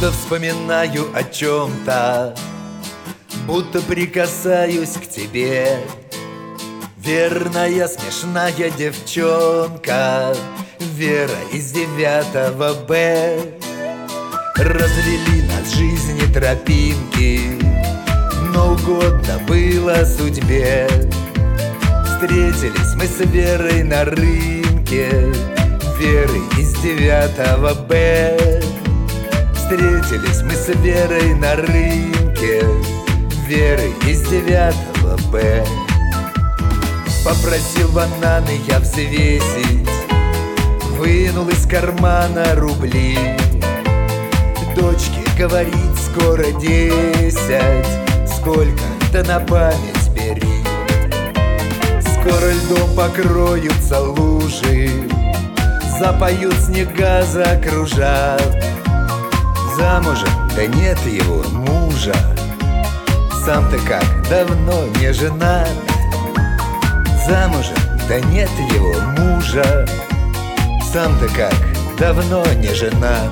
Будто вспоминаю о чем-то, будто прикасаюсь к тебе. Верная, смешная девчонка, Вера из 9 Б. Развели нас жизни тропинки, но угодно было судьбе. Встретились мы с Верой на рынке, Веры из 9 Б. Встретились мы с Верой на рынке, Веры из 9 Б. Попросил бананы я взвесить, вынул из кармана рубли. Дочке говорит, скоро 10, сколько-то на память бери. Скоро льдом покроются лужи, запоют снега, закружат. Замужем, да нет его мужа, сам-то как давно не женат. Замужем, да нет его мужа, сам-то как давно не женат.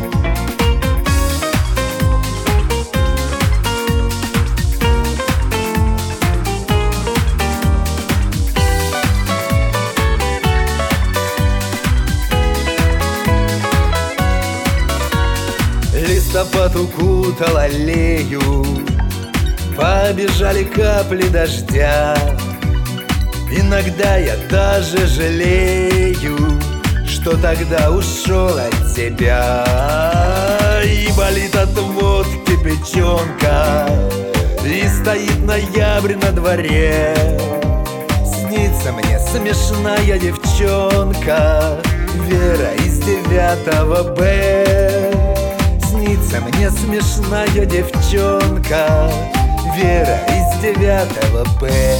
Листопад укутал аллею, побежали капли дождя. Иногда я даже жалею, что тогда ушел от тебя. И болит от водки печенка, и стоит ноябрь на дворе. Снится мне смешная девчонка, Вера из 9 Б. Снится мне смешная девчонка, Вера из 9 Б.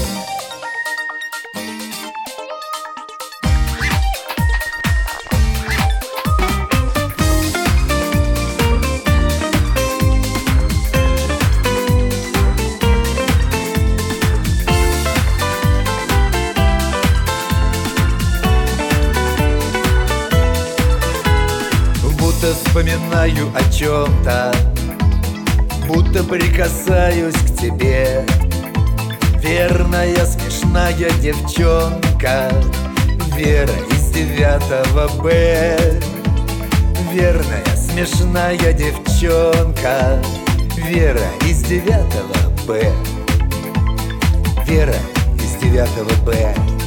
Будто вспоминаю о чем-то, будто прикасаюсь к тебе. Верная, смешная девчонка, Вера из 9 Б. Верная, смешная девчонка, Вера из 9 Б. Вера из 9 Б.